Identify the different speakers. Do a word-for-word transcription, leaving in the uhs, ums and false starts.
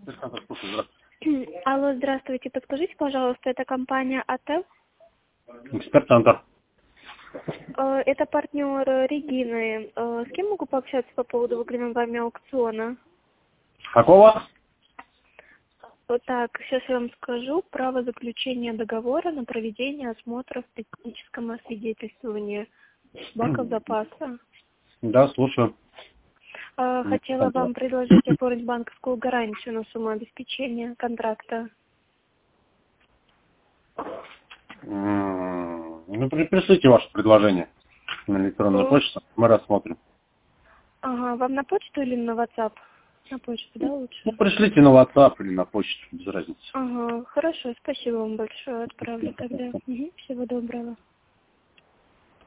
Speaker 1: Алло, здравствуйте. Подскажите, пожалуйста, это компания АТЭЛ?
Speaker 2: Эксперт-центр.
Speaker 1: Э, Это партнер Регины. Э, С кем могу пообщаться по поводу выигранного вами аукциона?
Speaker 2: Какого?
Speaker 1: Вот так, сейчас я вам скажу. Право заключения договора на проведение осмотров при техническом освидетельствовании баков запаса.
Speaker 2: Да, слушаю.
Speaker 1: Э, Хотела вам предложить оформить банковскую гарантию на сумму обеспечения контракта.
Speaker 2: М, Ну, при- пришлите ваше предложение на электронную
Speaker 1: Э,
Speaker 2: почту, мы рассмотрим.
Speaker 1: Ага, вам на почту или на WhatsApp? На почту, да, лучше?
Speaker 2: Ну, пришлите на WhatsApp или на почту, без разницы.
Speaker 1: Ага, хорошо, спасибо вам большое, отправлю тогда. Мгм, всего доброго.